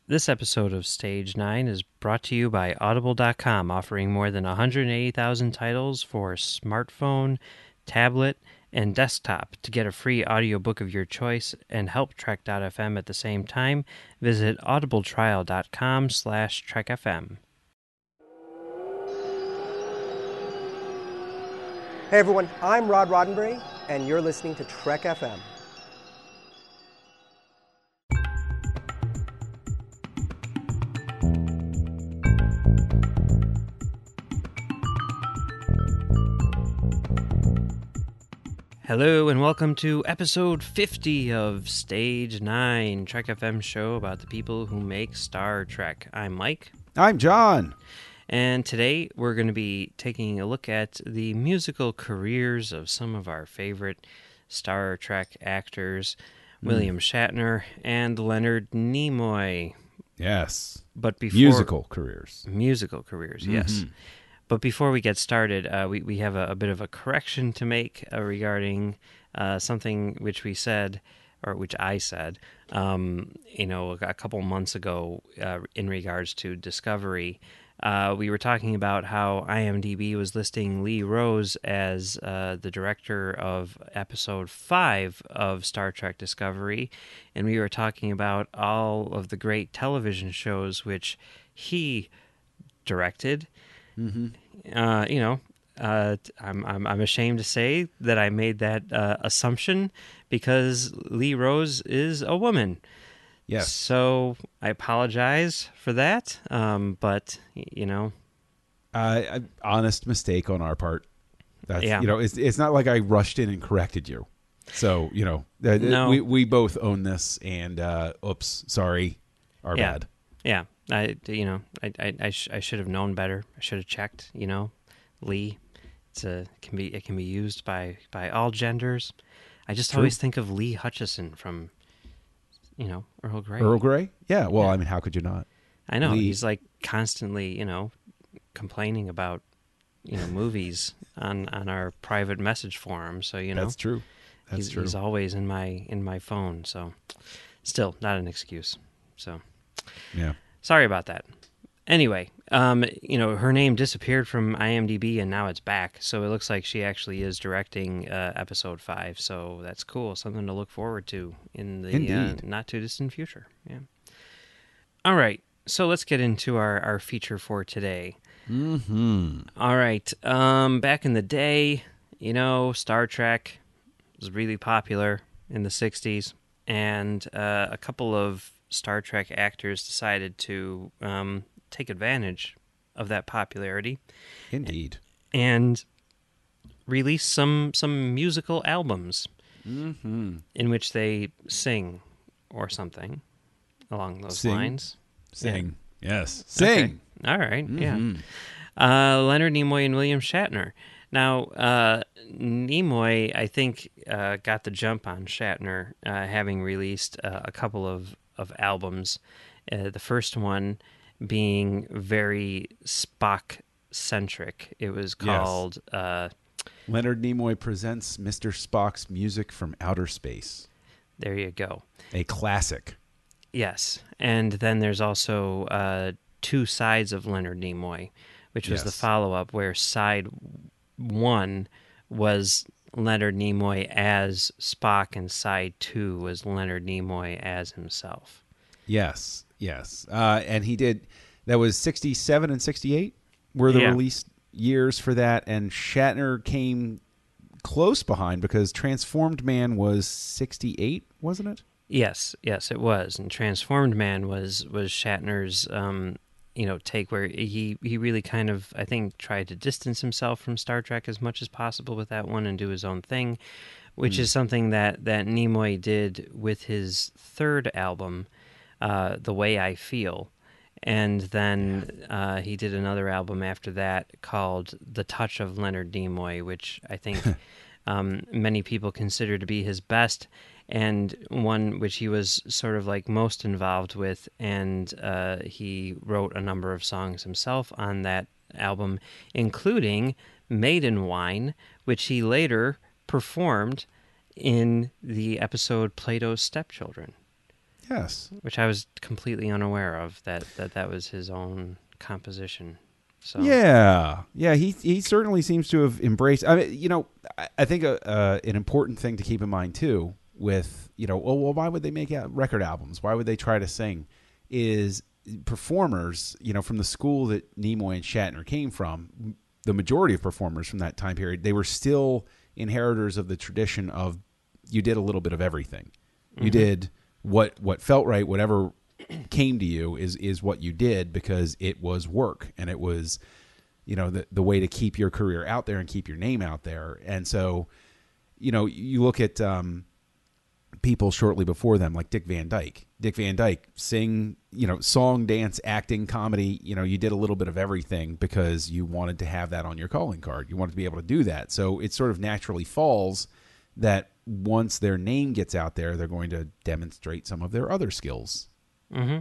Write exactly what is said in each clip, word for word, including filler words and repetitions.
This episode of Stage nine is brought to you by Audible dot com, offering more than one hundred eighty thousand titles for smartphone, tablet, and desktop. To get a free audiobook of your choice and help Trek dot f m at the same time, visit audibletrial dot com slash trek f m. Hey everyone, I'm Rod Roddenberry, and you're listening to Trek F M. Hello and welcome to episode fifty of Stage nine, Trek F M show about the people who make Star Trek. I'm Mike. I'm John. And today we're going to be taking a look at the musical careers of some of our favorite Star Trek actors, mm. William Shatner and Leonard Nimoy. Yes. But before musical careers. Musical careers, mm-hmm. yes. But before we get started, uh, we, we have a, a bit of a correction to make uh, regarding uh, something which we said, or which I said, um, you know, a couple months ago uh, in regards to Discovery. Uh, we were talking about how IMDb was listing Lee Rose as uh, the director of episode five of Star Trek Discovery, and we were talking about all of the great television shows which he directed. Mm-hmm. Uh, you know, uh, I'm, I'm I'm ashamed to say that I made that uh, assumption because Lee Rose is a woman. Yes. So I apologize for that. Um, but you know, uh, an honest mistake on our part. That's, yeah. You know, it's it's not like I rushed in and corrected you. So you know, uh, no. we we both own this, and uh, oops, sorry, our yeah. bad. Yeah. I, you know, I, I, I, sh- I should have known better. I should have checked. You know, Lee, it's a can be it can be used by, by all genders. I just True. always think of Lee Hutchison from, you know, Earl Grey. Earl Grey, yeah. Well, yeah. I mean, how could you not? I know Lee. He's like constantly, you know, complaining about, you know, movies on, on our private message forum. So you know, that's true. That's he's, true. He's always in my in my phone. So, still not an excuse. So, yeah. Sorry about that. Anyway, um, you know, her name disappeared from IMDb and now it's back. So it looks like she actually is directing uh, episode five. So that's cool. Something to look forward to in the uh, not too distant future. Yeah. All right. So let's get into our, our feature for today. Mm-hmm. All right. Um, back in the day, you know, Star Trek was really popular in the sixties. And uh, a couple of Star Trek actors decided to um, take advantage of that popularity. Indeed. And release some some musical albums mm-hmm. in which they sing or something along those sing. lines. Sing. Yeah. Yes. Sing. Okay. All right. Mm-hmm. Yeah. Uh, Leonard Nimoy and William Shatner. Now, uh, Nimoy, I think, uh, got the jump on Shatner, uh, having released uh, a couple of of albums, uh, the first one being very Spock-centric. It was called... Yes. Uh, Leonard Nimoy presents Mister Spock's Music from Outer Space. There you go. A classic. Yes. And then there's also uh, Two Sides of Leonard Nimoy, which was yes. the follow-up where side one was Leonard Nimoy as Spock, and side two was Leonard Nimoy as himself. Yes, yes. Uh, and he did, that was sixty-seven and sixty-eight were the yeah. release years for that, and Shatner came close behind because Transformed Man was sixty-eight, wasn't it? Yes, yes, it was. And Transformed Man was, was Shatner's... Um, you know, take where he, he really kind of, I think, tried to distance himself from Star Trek as much as possible with that one and do his own thing, which mm. is something that, that Nimoy did with his third album, uh, The Way I Feel. And then yeah. uh, he did another album after that called The Touch of Leonard Nimoy, which I think um, many people consider to be his best, and one which he was sort of like most involved with, and uh, he wrote a number of songs himself on that album, including Maiden Wine, which he later performed in the episode Plato's Stepchildren. Yes. which I was completely unaware of, that that, that was his own composition. So Yeah, yeah, he he certainly seems to have embraced. I mean, you know, I, I think a, uh, an important thing to keep in mind too, with you know, well, well, why would they make out record albums? Why would they try to sing? Is performers, you know, from the school that Nimoy and Shatner came from, the majority of performers from that time period, they were still inheritors of the tradition of you did a little bit of everything. You mm-hmm. did what what felt right, whatever came to you is is what you did because it was work and it was, you know, the the way to keep your career out there and keep your name out there. And so, you know, you look at um, people shortly before them, like Dick Van Dyke. Dick Van Dyke, sing, you know, song, dance, acting, comedy. You know, you did a little bit of everything because you wanted to have that on your calling card. You wanted to be able to do that. So it sort of naturally falls that once their name gets out there, they're going to demonstrate some of their other skills. Mm-hmm.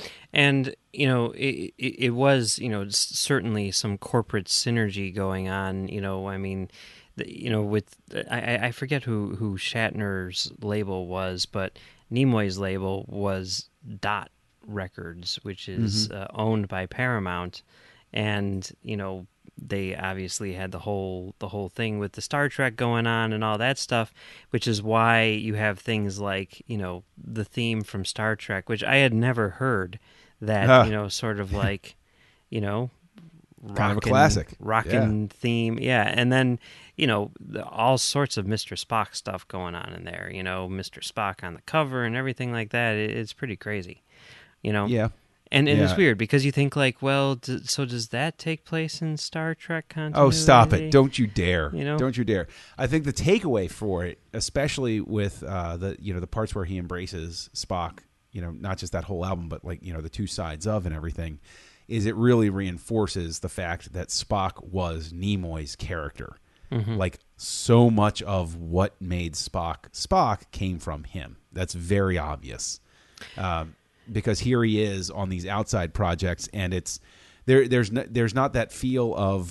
And, you know, it, it, it was, you know, certainly some corporate synergy going on. You know, I mean, the, you know, with, I, I forget who, who Shatner's label was, but Nimoy's label was Dot Records, which is mm-hmm. uh, owned by Paramount. And, you know, they obviously had the whole the whole thing with the Star Trek going on and all that stuff, which is why you have things like, you know, the theme from Star Trek, which I had never heard, that, uh. you know, sort of like, you know, rockin', kind of a classic. Rockin' yeah. theme. Yeah. And then, you know, the, all sorts of Mister Spock stuff going on in there, you know, Mister Spock on the cover and everything like that. It, it's pretty crazy, you know? Yeah. And, and yeah. it's weird because you think like, well, d- so does that take place in Star Trek continuity? Oh, stop it. Don't you dare. You know? Don't you dare. I think the takeaway for it, especially with uh, the, you know, the parts where he embraces Spock, you know, not just that whole album, but like, you know, the two sides of and everything, is it really reinforces the fact that Spock was Nimoy's character. Mm-hmm. Like so much of what made Spock Spock came from him. That's very obvious. Um, because here he is on these outside projects, and it's there. There's no, there's not that feel of,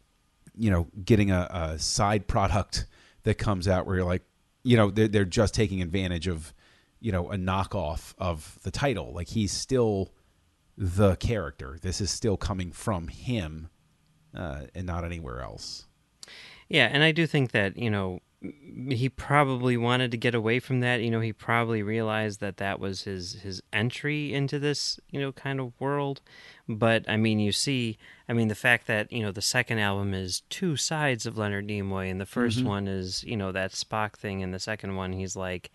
you know, getting a, a side product that comes out where you're like, you know, they're, they're just taking advantage of, you know, a knockoff of the title. Like he's still the character. This is still coming from him, uh, and not anywhere else. Yeah, and I do think that, you know, he probably wanted to get away from that. You know, he probably realized that that was his, his entry into this, you know, kind of world. But, I mean, you see, I mean, the fact that, you know, the second album is two sides of Leonard Nimoy, and the first mm-hmm. one is, you know, that Spock thing, and the second one he's like,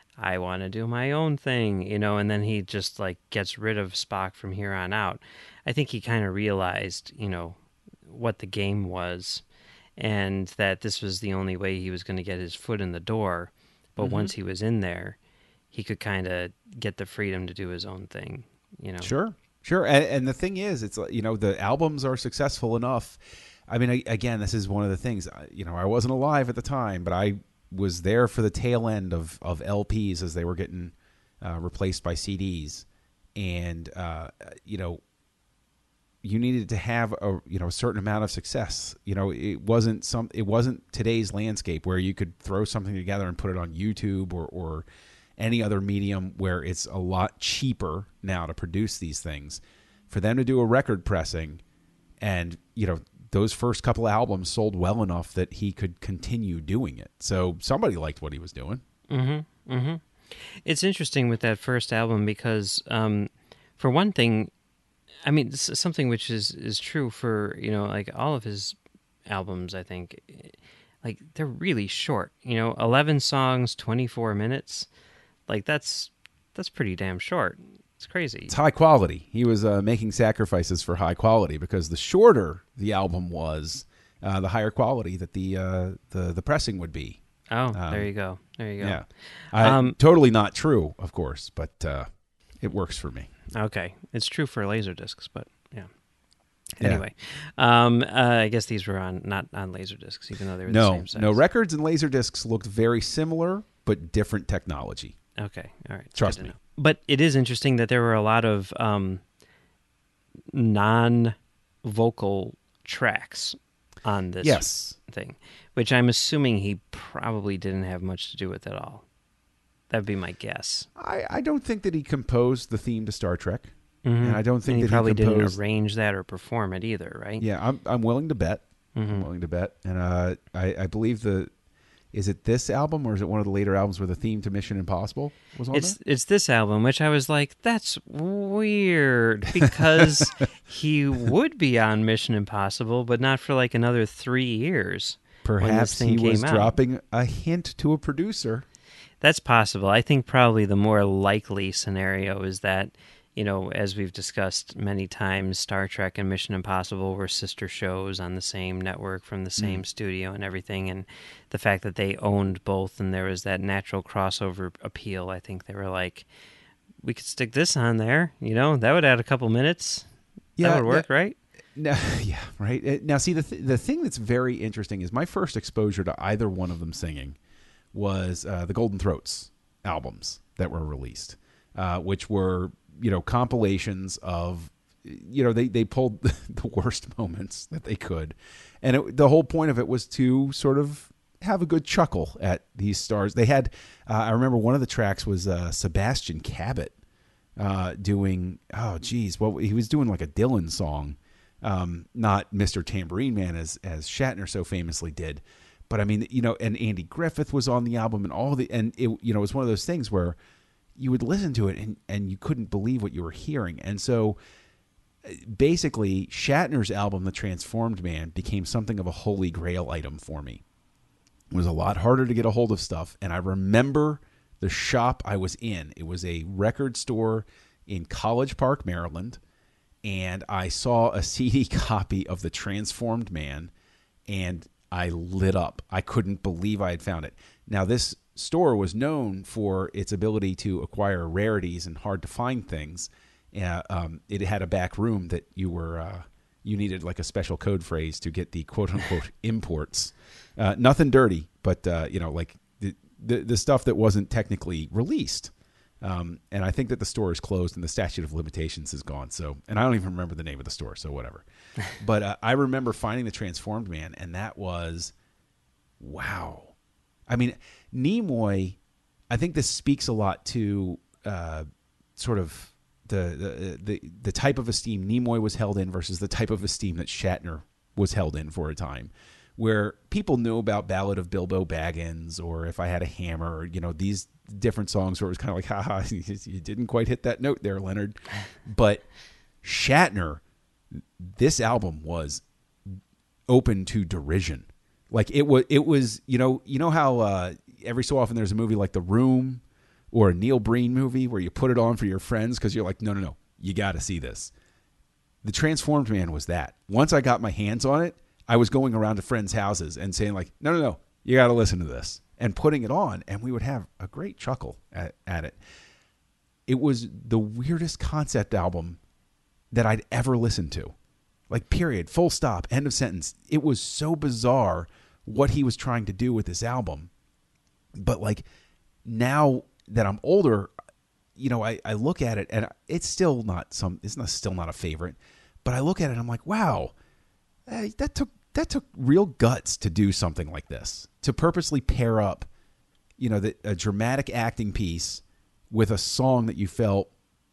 I want to do my own thing, you know, and then he just, like, gets rid of Spock from here on out. I think he kind of realized, you know, what the game was, and that this was the only way he was going to get his foot in the door. But mm-hmm. once he was in there, he could kind of get the freedom to do his own thing, you know? Sure, sure. And, and the thing is, it's, you know, the albums are successful enough. I mean, I, again, this is one of the things, you know, I wasn't alive at the time, but I was there for the tail end of, of L Ps as they were getting uh, replaced by C Ds. And, uh, you know, you needed to have a, you know, a certain amount of success. You know, it wasn't some, it wasn't today's landscape where you could throw something together and put it on YouTube or, or any other medium where it's a lot cheaper now to produce these things. For them to do a record pressing, and, you know, those first couple albums sold well enough that he could continue doing it. So somebody liked what he was doing. Mm-hmm. Mm-hmm. It's interesting with that first album because, um, for one thing, I mean, this is something which is, is true for, you know, like all of his albums, I think, like they're really short, you know, eleven songs, twenty-four minutes. Like that's, that's pretty damn short. It's crazy. It's high quality. He was uh, making sacrifices for high quality, because the shorter the album was, uh, the higher quality that the, uh, the, the pressing would be. Oh, um, there you go. There you go. Yeah. Um, totally not true, of course, but uh, it works for me. Okay. It's true for Laserdiscs, but yeah. Anyway, yeah. Um, uh, I guess these were on not on Laserdiscs, even though they were no, the same size. No, records and Laserdiscs looked very similar, but different technology. Okay. All right. Trust me. Know. But it is interesting that there were a lot of um, non-vocal tracks on this yes. thing, which I'm assuming he probably didn't have much to do with at all. That'd be my guess. I, I don't think that he composed the theme to Star Trek, Mm-hmm. and I don't think and he that probably he composed. didn't arrange that or perform it either, right? Yeah, I'm I'm willing to bet. Mm-hmm. I'm willing to bet, and uh, I I believe the. Is it this album or is it one of the later albums where the theme to Mission Impossible was on It's there? it's this album, which I was like, that's weird because he would be on Mission Impossible, but not for like another three years. when this Perhaps thing he was came out. dropping a hint to a producer. That's possible. I think probably the more likely scenario is that, you know, as we've discussed many times, Star Trek and Mission Impossible were sister shows on the same network from the same mm. studio and everything. And the fact that they owned both and there was that natural crossover appeal, I think they were like, we could stick this on there. You know, that would add a couple minutes. Yeah, that would work, yeah. right? No, yeah, right. Now, see, the th- the thing that's very interesting is my first exposure to either one of them singing was uh, the Golden Throats albums that were released, uh, which were, you know, compilations of, you know, they, they pulled the worst moments that they could. And it, the whole point of it was to sort of have a good chuckle at these stars. They had, uh, I remember one of the tracks was uh, Sebastian Cabot uh, doing, oh, geez, well, he was doing like a Dylan song. Um, not Mister Tambourine Man as as Shatner so famously did, but I mean, you know, and Andy Griffith was on the album and all the, and it, you know, it was one of those things where you would listen to it and, and you couldn't believe what you were hearing. And so basically Shatner's album, The Transformed Man, became something of a holy grail item for me. It was a lot harder to get a hold of stuff. And I remember the shop I was in. It was a record store in College Park, Maryland. And I saw a C D copy of The Transformed Man, and I lit up. I couldn't believe I had found it. Now, this store was known for its ability to acquire rarities and hard-to-find things. Uh, um, it had a back room that you were uh, you needed like a special code phrase to get the quote-unquote imports. Uh, nothing dirty, but uh, you know, like the, the the stuff that wasn't technically released. Um, and I think that the store is closed and the statute of limitations is gone. So, and I don't even remember the name of the store, so whatever. But uh, I remember finding The Transformed Man, and that was, wow. I mean, Nimoy, I think this speaks a lot to uh, sort of the, the the the type of esteem Nimoy was held in versus the type of esteem that Shatner was held in for a time, where people knew about Ballad of Bilbo Baggins or If I Had a Hammer, or, you know, these different songs where it was kind of like, haha, you didn't quite hit that note there, Leonard. But Shatner, this album was open to derision. Like it was, it was, you know, you know how uh, every so often there's a movie like The Room or a Neil Breen movie where you put it on for your friends because you're like, no, no, no, you got to see this. The Transformed Man was that. Once I got my hands on it, I was going around to friends' houses and saying like, no, no, no, you got to listen to this, and putting it on, and we would have a great chuckle at, at it. It was the weirdest concept album that I'd ever listened to. Like, period, full stop, end of sentence. It was so bizarre what he was trying to do with this album. But like now that I'm older, you know, I, I look at it and it's still not some, it's not still not a favorite, but I look at it and I'm like, wow, hey, that took, that took real guts to do something like this, to purposely pair up, you know, the, a dramatic acting piece with a song that you felt,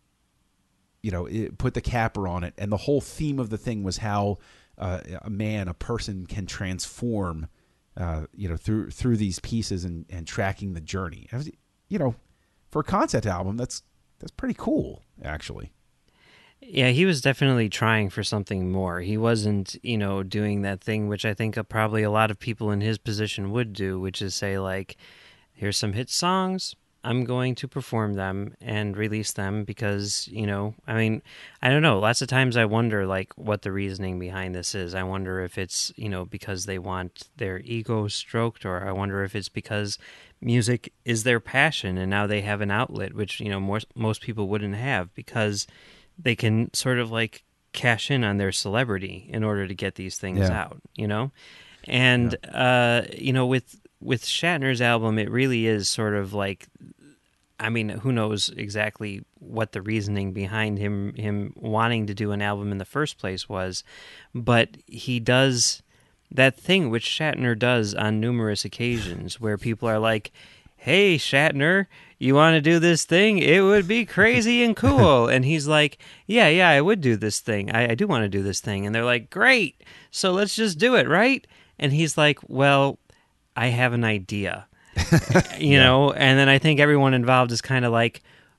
you know, it put the capper on it. And the whole theme of the thing was how uh, a man, a person can transform, uh, you know, through, through these pieces and, and tracking the journey. Was, you know, for a concept album, that's, that's pretty cool, actually. Yeah, he was definitely trying for something more. He wasn't, you know, doing that thing which I think probably a lot of people in his position would do, which is say, like, here's some hit songs, I'm going to perform them and release them because, you know, I mean, I don't know. Lots of times I wonder, like, what the reasoning behind this is. I wonder if it's, you know, because they want their ego stroked, or I wonder if it's because music is their passion and now they have an outlet, which, you know, more, most people wouldn't have, because they can sort of like cash in on their celebrity in order to get these things yeah. out, you know? And, yeah. uh, you know, with, with Shatner's album, it really is sort of like, I mean, who knows exactly what the reasoning behind him, him wanting to do an album in the first place was, but he does that thing which Shatner does on numerous occasions where people are like, hey, Shatner, you want to do this thing? It would be crazy and cool. And he's like, yeah, yeah, I would do this thing. I, I do want to do this thing. And they're like, great. So let's just do it, right? And he's like, well, I have an idea, you yeah. know? And then I think everyone involved is kind of like,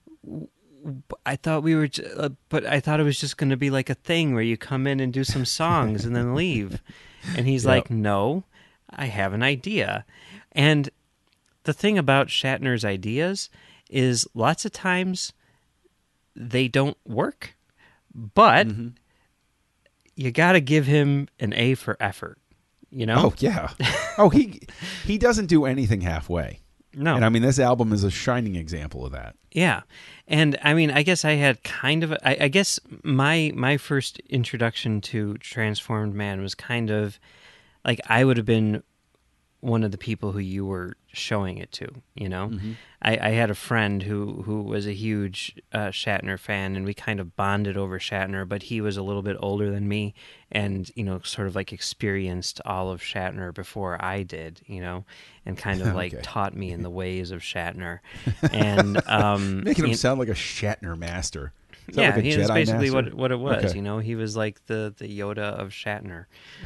I thought we were, uh, but I thought it was just going to be like a thing where you come in and do some songs and then leave. And he's yep. like, no, I have an idea. And the thing about Shatner's ideas is lots of times they don't work, but mm-hmm. you got to give him an A for effort, you know? Oh, yeah. oh, he he doesn't do anything halfway. No. And I mean, this album is a shining example of that. Yeah. And I mean, I guess I had kind of, I, I guess my my first introduction to Transformed Man was kind of like I would have been one of the people who you were showing it to, you know? Mm-hmm. I, I had a friend who, who was a huge uh, Shatner fan, and we kind of bonded over Shatner, but he was a little bit older than me and, you know, sort of like experienced all of Shatner before I did, you know, and kind of like okay. taught me in the ways of Shatner. And um, making him sound like a Shatner master. Is yeah, like he Jedi was basically master? what what it was. Okay. You know, he was like the, the Yoda of Shatner,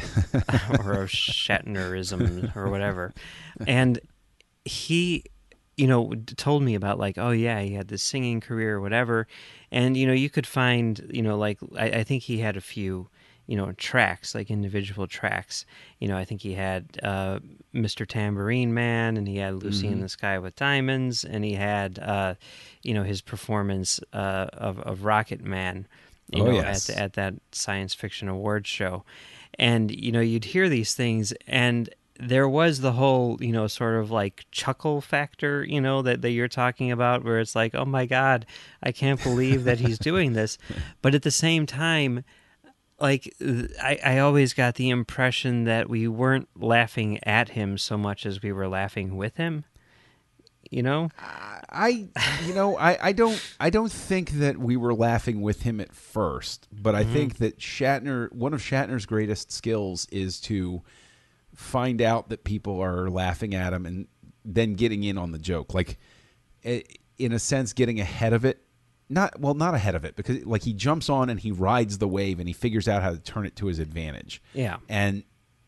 or of Shatnerism, or whatever. And he, you know, told me about like, oh yeah, he had this singing career or whatever. And you know, you could find, you know, like I, I think he had a few, you know, tracks, like individual tracks. You know, I think he had uh, Mister Tambourine Man, and he had Lucy mm-hmm. in the Sky with Diamonds, and he had, uh, you know, his performance uh, of, of Rocket Man, you oh, know, yes. at, the, at that science fiction awards show. And, you know, you'd hear these things, and there was the whole, you know, sort of like chuckle factor, you know, that, that you're talking about, where it's like, oh my God, I can't believe that he's doing this. But at the same time, like, I, I always got the impression that we weren't laughing at him so much as we were laughing with him. You know, I, you know, I, I don't, I don't think that we were laughing with him at first, but I mm-hmm. think that Shatner, one of Shatner's greatest skills is to find out that people are laughing at him and then getting in on the joke, like, in a sense, getting ahead of it. Not well, not ahead of it, because like he jumps on and he rides the wave and he figures out how to turn it to his advantage. Yeah, and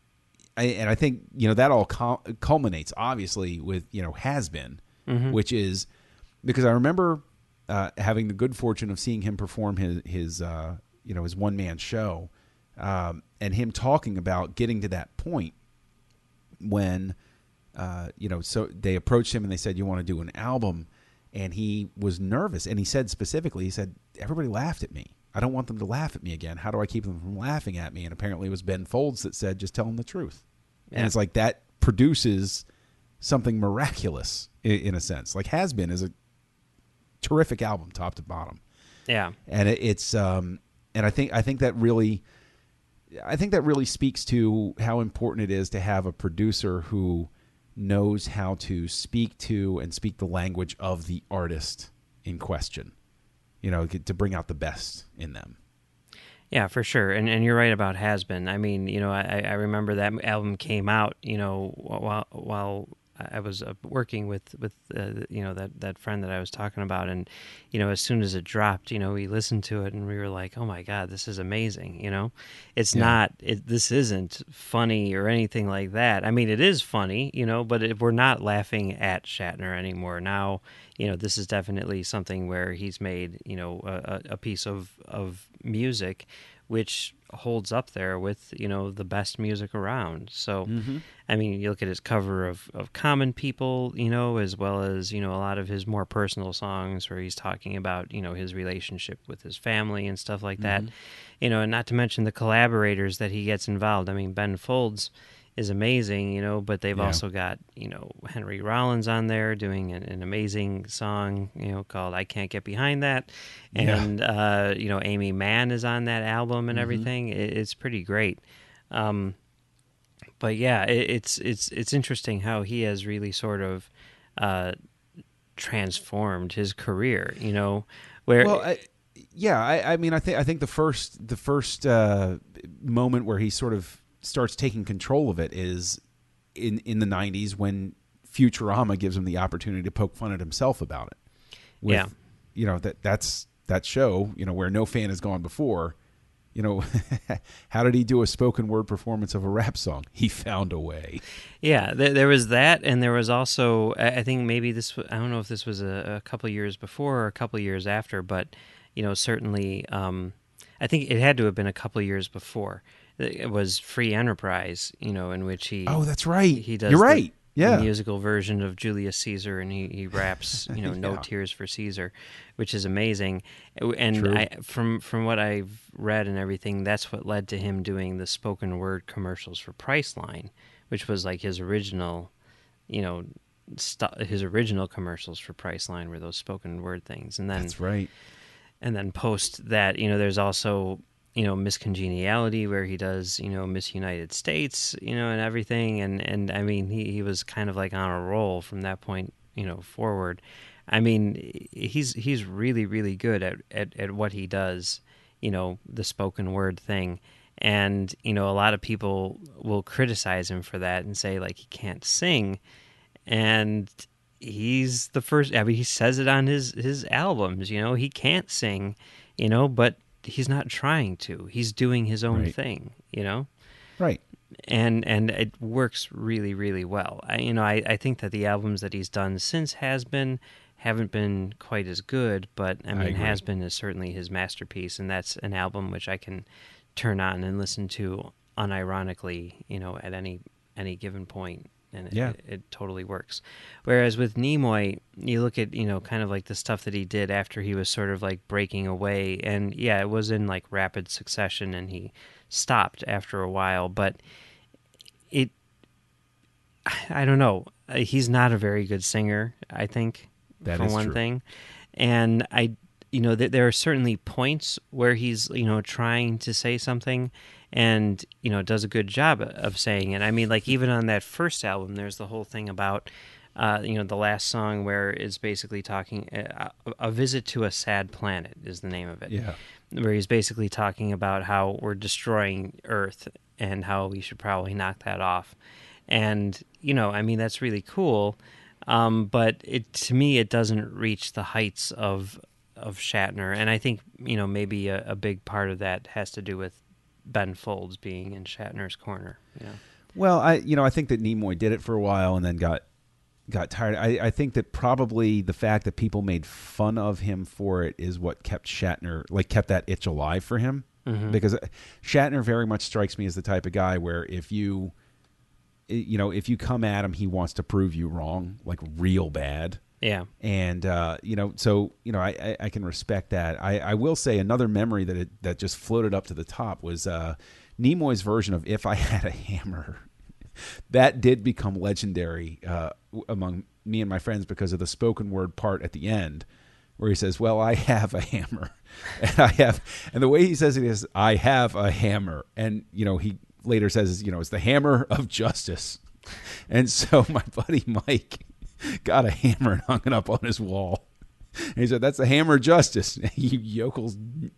I and I think you know that all culminates obviously with you know Has Been, mm-hmm. which is because I remember uh, having the good fortune of seeing him perform his his uh, you know his one man show, um, and him talking about getting to that point when uh, you know so they approached him and they said, you want to do an album. And he was nervous, and he said specifically, he said, everybody laughed at me. I don't want them to laugh at me again. How do I keep them from laughing at me? And apparently it was Ben Folds that said, just tell them the truth. Yeah. And it's like that produces something miraculous in, in a sense. Like Has Been is a terrific album, top to bottom. Yeah. And it, it's, um, and I think, I think that really, I think that really speaks to how important it is to have a producer who knows how to speak to and speak the language of the artist in question, you know, to bring out the best in them. Yeah, for sure. And and you're right about Has Been. I mean, you know, I, I remember that album came out, you know, while while I was uh, working with, with uh, you know, that, that friend that I was talking about. And, you know, as soon as it dropped, you know, we listened to it and we were like, oh my God, this is amazing. You know, it's yeah. not, it, this isn't funny or anything like that. I mean, it is funny, you know, but it, we're not laughing at Shatner anymore. Now, you know, this is definitely something where he's made, you know, a, a piece of, of music which holds up there with, you know, the best music around. So, mm-hmm. I mean, you look at his cover of, of Common People, you know, as well as, you know, a lot of his more personal songs where he's talking about, you know, his relationship with his family and stuff like that. Mm-hmm. You know, and not to mention the collaborators that he gets involved. I mean, Ben Folds is amazing, you know, but they've yeah. also got, you know, Henry Rollins on there doing an, an amazing song, you know, called I Can't Get Behind That. And, yeah. uh, you know, Amy Mann is on that album and mm-hmm. everything. It, it's pretty great. Um, but yeah, it, it's, it's, it's interesting how he has really sort of, uh, transformed his career, you know, where, well, I, yeah, I, I mean, I think, I think the first, the first, uh, moment where he sort of starts taking control of it is in, in the nineties when Futurama gives him the opportunity to poke fun at himself about it. with, Yeah. you know, that that's that show, you know, where no fan has gone before. You know, how did he do a spoken word performance of a rap song? He found a way. Yeah, there, there was that, and there was also, I I think maybe this, wa- I don't know if this was a, a couple years before or a couple years after, but, you know, certainly, um, I think it had to have been a couple years before. It was Free Enterprise, you know, in which he Oh, that's right. he does You're the, right. Yeah. the musical version of Julius Caesar, and he, he raps, you know, No Yeah. Tears for Caesar, which is amazing. And True. I, from from what I've read and everything, that's what led to him doing the spoken word commercials for Priceline, which was like his original, you know, st- his original commercials for Priceline were those spoken word things. And then That's right. and then post that, you know, there's also, you know, Miss Congeniality, where he does, you know, Miss United States, you know, and everything. And, and I mean, he, he was kind of like on a roll from that point, you know, forward. I mean, he's he's really, really good at, at, at what he does, you know, the spoken word thing. And, you know, a lot of people will criticize him for that and say, like, he can't sing. And he's the first, I mean, he says it on his, his albums, you know, he can't sing, you know, but he's not trying to. He's doing his own Right. thing, you know? Right. And and it works really, really well. I, you know, I, I think that the albums that he's done since Has Been haven't been quite as good, but I mean, agree. Has Been is certainly his masterpiece, and that's an album which I can turn on and listen to unironically, you know, at any any given point, and it, Yeah. it, it totally works. Whereas with Nimoy, you look at, you know, kind of like the stuff that he did after he was sort of like breaking away, and yeah, it was in like rapid succession, and he stopped after a while, but it, I don't know, Uh, he's not a very good singer, I think, That for is one true. thing, and I, you know, th- there are certainly points where he's, you know, trying to say something, and, you know, does a good job of saying it. I mean, like, even on that first album, there's the whole thing about, uh, you know, the last song where it's basically talking, uh, a visit to a sad planet is the name of it. Yeah. Where he's basically talking about how we're destroying Earth and how we should probably knock that off. And, you know, I mean, that's really cool. Um, but it, to me, it doesn't reach the heights of of Shatner. And I think, you know, maybe a, a big part of that has to do with Ben Folds being in Shatner's corner. Yeah. Well, I you know I think that Nimoy did it for a while and then got got tired. I, I think that probably the fact that people made fun of him for it is what kept Shatner, like kept that itch alive for him. Mm-hmm. Because Shatner very much strikes me as the type of guy where if you, you know, if you come at him, he wants to prove you wrong, like real bad. Yeah. And uh, you know, so you know, I, I, I can respect that. I, I will say another memory that it, that just floated up to the top was uh, Nimoy's version of "If I Had a Hammer." That did become legendary uh, among me and my friends because of the spoken word part at the end, where he says, "Well, I have a hammer," and I have, and the way he says it is, "I have a hammer," and you know, he later says, you know, it's the hammer of justice. And so my buddy Mike got a hammer and hung it up on his wall. And he said, "That's the hammer of justice." You yokels,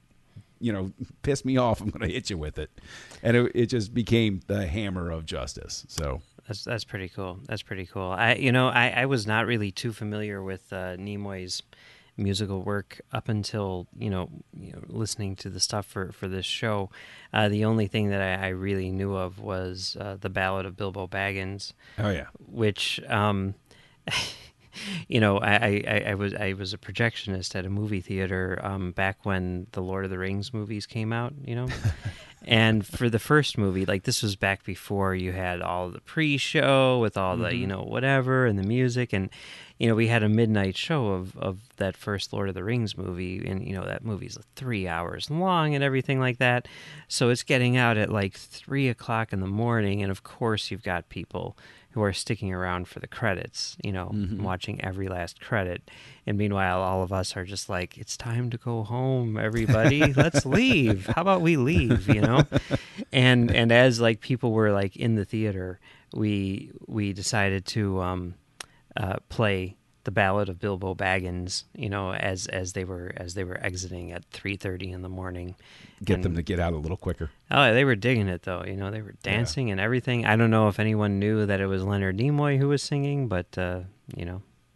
you know, piss me off. I'm going to hit you with it. And it, it just became the hammer of justice. So That's that's pretty cool. That's pretty cool. I you know I, I was not really too familiar with uh, Nimoy's musical work up until you know, you know listening to the stuff for, for this show. Uh, the only thing that I, I really knew of was uh, the Ballad of Bilbo Baggins. Oh yeah, which um, you know I, I, I was I was a projectionist at a movie theater um, back when the Lord of the Rings movies came out. You know. And for the first movie, like this was back before you had all the pre-show with all the, Mm-hmm. you know, whatever and the music. And, you know, we had a midnight show of, of that first Lord of the Rings movie. And, you know, that movie's three hours long and everything like that. So it's getting out at like three o'clock in the morning. And of course, you've got people who are sticking around for the credits, you know, Mm-hmm. watching every last credit. And meanwhile, all of us are just like, it's time to go home, everybody. Let's leave. How about we leave, you know? And and as like people were like in the theater, we we decided to um, uh, play the Ballad of Bilbo Baggins, you know, as as they were as they were exiting at three thirty in the morning. get And- them to get out a little quicker. Oh, they were digging it though. You know, they were dancing and everything. I don't know if anyone knew that it was Leonard Nimoy who was singing, but uh, you know,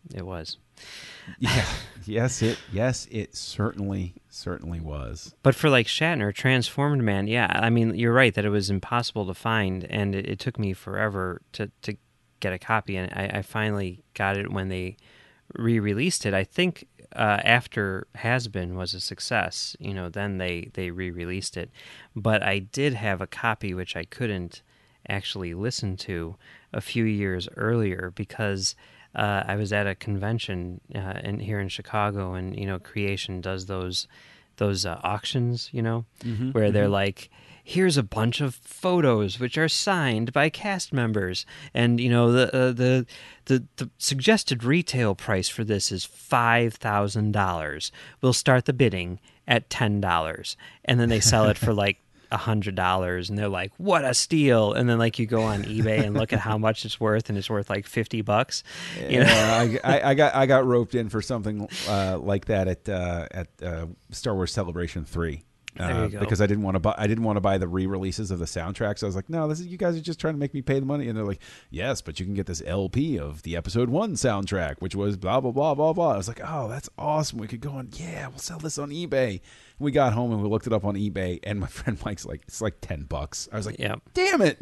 it was. Yeah. yes, it. Yes, it certainly, certainly was. But for like Shatner, Transformed Man, yeah, I mean, you're right that it was impossible to find, and it, it took me forever to, to get a copy, and I, I finally got it when they re-released it. I think uh, after Has-Been was a success, you know, then they, they re-released it. But I did have a copy which I couldn't actually listen to a few years earlier because uh, I was at a convention uh, in, here in Chicago, and, you know, Creation does those those uh, auctions, you know, Mm-hmm, where mm-hmm. they're like, here's a bunch of photos which are signed by cast members, and you know the uh, the, the the suggested retail price for this is five thousand dollars. We'll start the bidding at ten dollars, and then they sell it for like a hundred dollars, and they're like, "What a steal!" And then like you go on eBay and look at how much it's worth, and it's worth like fifty bucks. You know? Yeah, I, I, I got I got roped in for something uh, like that at uh, at uh, Star Wars Celebration three. There Uh, you go. because I didn't want to buy I didn't want to buy the re-releases of the soundtracks. I was like, no, this is you guys are just trying to make me pay the money. And they're like, yes, but you can get this L P of the episode one soundtrack, which was blah blah blah blah blah. I was like, oh, that's awesome. We could go on. Yeah, we'll sell this on eBay. We got home and we looked it up on eBay, and my friend Mike's like, it's like ten bucks. I was like, Yeah. damn it.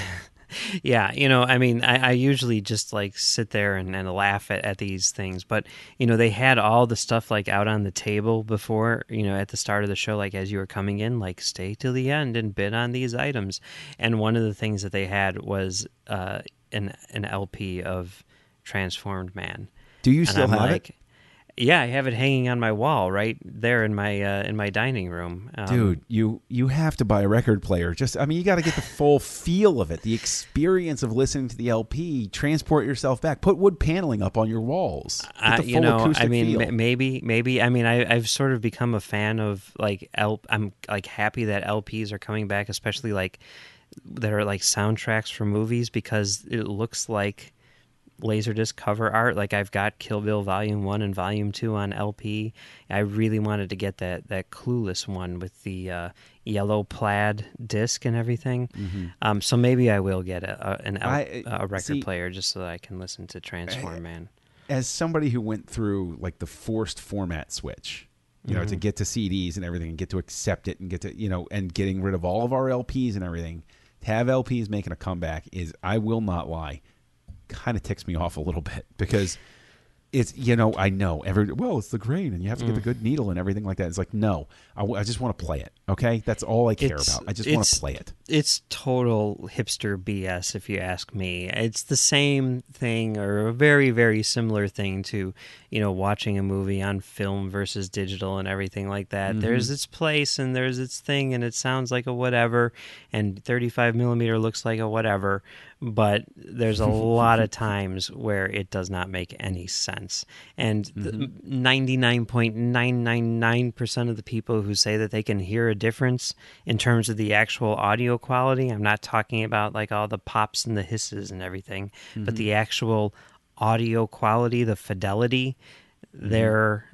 Yeah, you know, I mean, I, I usually just like sit there and, and laugh at, at these things, but you know, they had all the stuff like out on the table before, you know, at the start of the show, like as you were coming in, like stay till the end and bid on these items. And one of the things that they had was uh, an an L P of Transformed Man. Do you And still I'm have like, it? Yeah, I have it hanging on my wall right there in my uh, in my dining room. Um, Dude, you you have to buy a record player. Just I mean, you got to get the full feel of it, the experience of listening to the L P. Transport yourself back. Put wood paneling up on your walls. Get Uh, the full you know, acoustic I mean, feel. m- maybe, maybe. I mean, I, I've sort of become a fan of like L. I'm like happy that L Ps are coming back, especially like that are like soundtracks for movies, because it looks like Laserdisc cover art. Like I've got Kill Bill Volume One and Volume Two on L P. I really wanted to get that that Clueless one with the uh, yellow plaid disc and everything. Mm-hmm. Um, so maybe I will get a, a an L- I- a record see- player just so that I can listen to Transform Man. As somebody who went through like the forced format switch, you know, Mm-hmm. to get to C Ds and everything and get to accept it and get to, you know, and getting rid of all of our L Ps and everything, to have L Ps making a comeback is, I will not lie, kind of ticks me off a little bit, because it's, you know, I know every, well, it's the grain and you have to get the Mm. good needle and everything like that. It's like, no, I, w- I just want to play it. Okay. That's all I care It's- about. I just want to it's- play it. It's total hipster B S, if you ask me. It's the same thing, or a very, very similar thing to, you know, watching a movie on film versus digital and everything like that. Mm-hmm. There's its place and there's its thing, and it sounds like a whatever, and thirty-five millimeter looks like a whatever, but there's a lot of times where it does not make any sense. And Mm-hmm. ninety-nine point nine nine nine percent of the people who say that they can hear a difference in terms of the actual audio quality, I'm not talking about like all the pops and the hisses and everything, Mm-hmm. but the actual audio quality, the fidelity, Mm-hmm. they're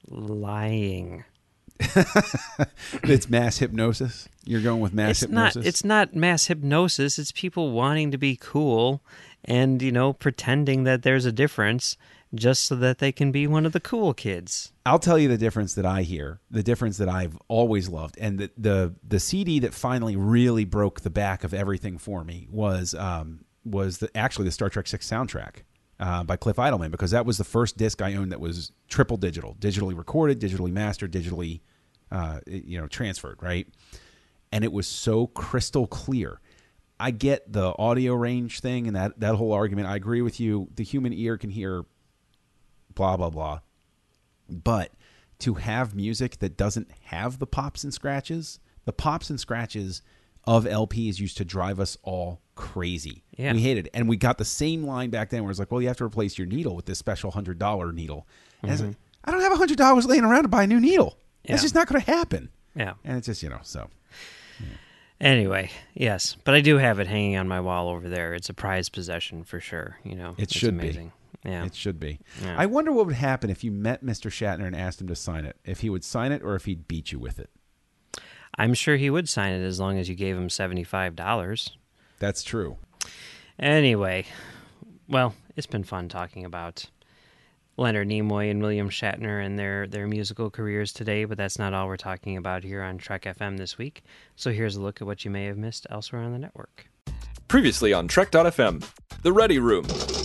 lying. It's mass hypnosis. You're going with mass It's hypnosis. not it's not mass hypnosis, it's people wanting to be cool and, you know, pretending that there's a difference just so that they can be one of the cool kids. I'll tell you the difference that I hear, the difference that I've always loved, and the the, the C D that finally really broke the back of everything for me was um, was the, actually the Star Trek six soundtrack uh, by Cliff Idleman, because that was the first disc I owned that was triple digital, digitally recorded, digitally mastered, digitally uh, you know transferred, right? And it was so crystal clear. I get the audio range thing and that that whole argument. I agree with you. The human ear can hear blah blah blah. But to have music that doesn't have the pops and scratches, the pops and scratches of L Ps used to drive us all crazy. Yeah. We hated it. And we got the same line back then where it's like, well, you have to replace your needle with this special one hundred dollars needle. And it's like, I don't have one hundred dollars laying around to buy a new needle. That's Yeah. just not going to happen. Yeah. And it's just, you know, so. Anyway, yes, but I do have it hanging on my wall over there. It's a prized possession for sure. You know, It it's should be. amazing. Yeah, It should be. Yeah. I wonder what would happen if you met Mister Shatner and asked him to sign it. If he would sign it or if he'd beat you with it. I'm sure he would sign it as long as you gave him seventy-five dollars. That's true. Anyway, well, it's been fun talking about Leonard Nimoy and William Shatner and their, their musical careers today, but that's not all we're talking about here on Trek F M this week. So here's a look at what you may have missed elsewhere on the network. Previously on Trek dot F M, The Ready Room.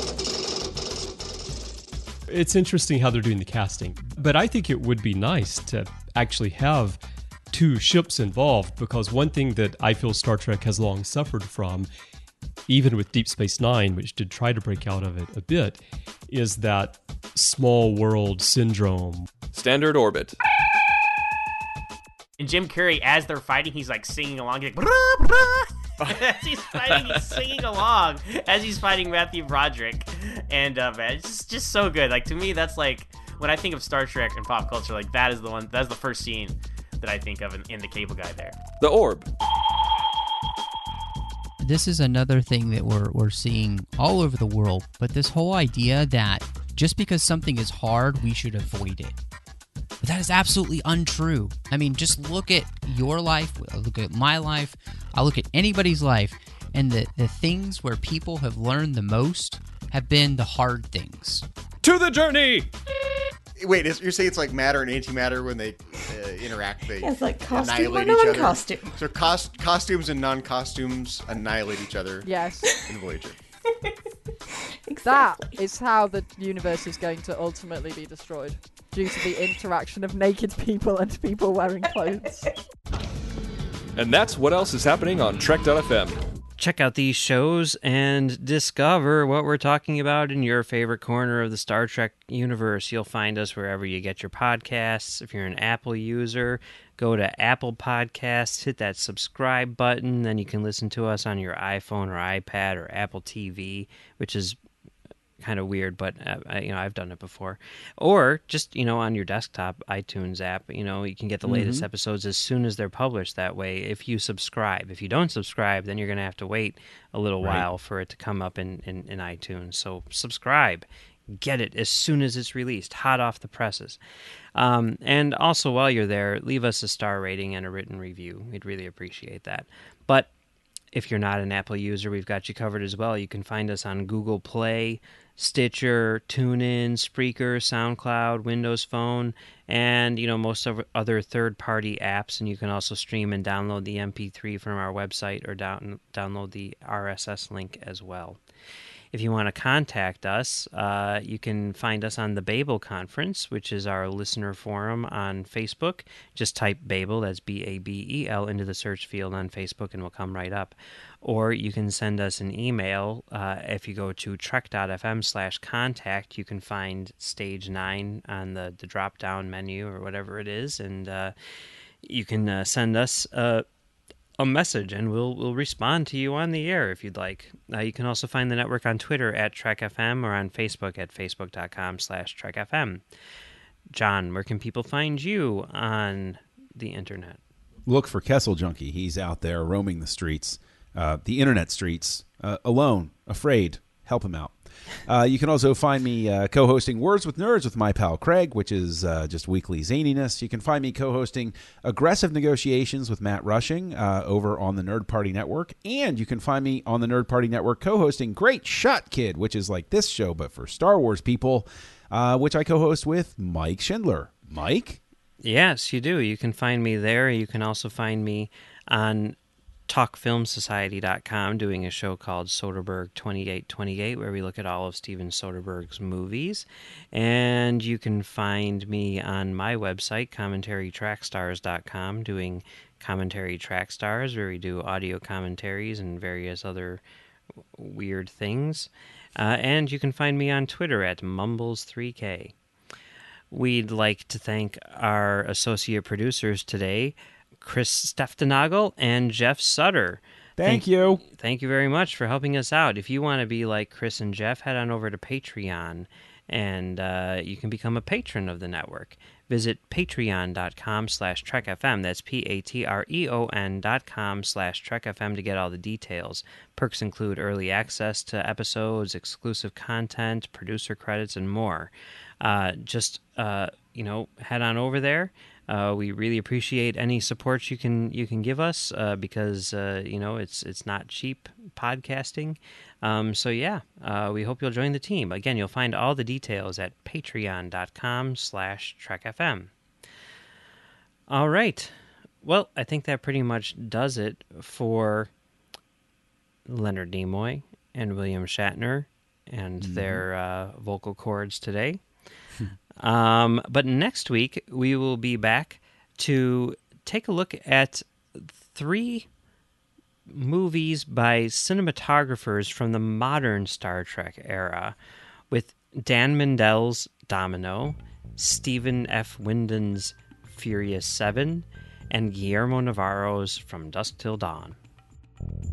It's interesting how they're doing the casting, but I think it would be nice to actually have two ships involved, because one thing that I feel Star Trek has long suffered from, even with Deep Space Nine, which did try to break out of it a bit, is that small world syndrome. Standard Orbit. And Jim Carrey, as they're fighting, he's like singing along. He's like, brah, brah. As he's fighting, he's singing along as he's fighting Matthew Broderick. And uh, man, it's just, just so good. Like, to me, that's like, when I think of Star Trek and pop culture, like, that is the one, that's the first scene that I think of in, in The Cable Guy there. The Orb. This is another thing that we're we're seeing all over the world, but this whole idea that just because something is hard, we should avoid it. But that is absolutely untrue. I mean, just look at your life, look at my life, I look at anybody's life, and the, the things where people have learned the most have been the hard things. To the journey! Wait, is, you're saying it's like matter and antimatter when they uh, interact? They Yeah, it's like costume annihilate or each other. non-costume. So cost, costumes and non-costumes annihilate each other. Yes. In Voyager. That is how the universe is going to ultimately be destroyed, due to the interaction of naked people and people wearing clothes. And that's what else is happening on Trek dot F M. Check out these shows and discover what we're talking about in your favorite corner of the Star Trek universe. You'll find us wherever you get your podcasts. If you're an Apple user, go to Apple Podcasts, hit that subscribe button, then you can listen to us on your iPhone or iPad or Apple T V, which is kind of weird, but uh, I, you know, I've done it before. Or just, you know, on your desktop iTunes app, you know, you can get the latest Mm-hmm. episodes as soon as they're published that way if you subscribe. If you don't subscribe, then you're going to have to wait a little Right. while for it to come up in, in, in iTunes. So subscribe. Get it as soon as it's released, hot off the presses. Um, and also, while you're there, leave us a star rating and a written review. We'd really appreciate that. But if you're not an Apple user, we've got you covered as well. You can find us on Google Play, Stitcher, TuneIn, Spreaker, SoundCloud, Windows Phone, and you know most of other third-party apps. And you can also stream and download the M P three from our website or down, download the R S S link as well. If you want to contact us, uh, you can find us on the Babel Conference, which is our listener forum on Facebook. Just type Babel, that's B A B E L, into the search field on Facebook and we'll come right up. Or you can send us an email. Uh, if you go to trek.fm slash contact, you can find stage nine on the, the drop-down menu or whatever it is, and uh, you can uh, send us a a message, and we'll we'll respond to you on the air if you'd like. Uh, you can also find the network on Twitter at Trek F M or on Facebook at facebook.com slash Trek FM. John, where can people find you on the internet? Look for Kessel Junkie. He's out there roaming the streets, uh, the internet streets, uh, alone, afraid. Help him out. Uh, you can also find me uh, co-hosting Words with Nerds with my pal Craig, which is uh, just weekly zaniness. You can find me co-hosting Aggressive Negotiations with Matt Rushing uh, over on the Nerd Party Network. And you can find me on the Nerd Party Network co-hosting Great Shot Kid, which is like this show, but for Star Wars people, uh, which I co-host with Mike Schindler. Mike? Yes, you do. You can find me there. You can also find me on talk film society dot com doing a show called Soderbergh twenty-eight twenty-eight, where we look at all of Steven Soderbergh's movies. And you can find me on my website, commentary track stars dot com, doing Commentary Track Stars, where we do audio commentaries and various other weird things. Uh, and you can find me on Twitter at mumbles three K. We'd like to thank our associate producers today, Chris Steftenagel and Jeff Sutter. Thank, thank you. Thank you very much for helping us out. If you want to be like Chris and Jeff, head on over to Patreon, and uh, you can become a patron of the network. Visit patreon.com slash trekfm. That's P-A-T-R-E-O-N dot com slash trekfm to get all the details. Perks include early access to episodes, exclusive content, producer credits, and more. Uh, just, uh, you know, head on over there. Uh, we really appreciate any support you can you can give us uh, because uh, you know it's it's not cheap podcasting. Um, so yeah, uh, we hope you'll join the team. Again, you'll find all the details at patreon.com slash trekfm. All right. Well, I think that pretty much does it for Leonard Nimoy and William Shatner and mm-hmm. their uh, vocal cords today. um, but next week, we will be back to take a look at three movies by cinematographers from the modern Star Trek era, with Dan Mendel's Domino, Stephen F. Wyndon's Furious Seven, and Guillermo Navarro's From Dusk Till Dawn.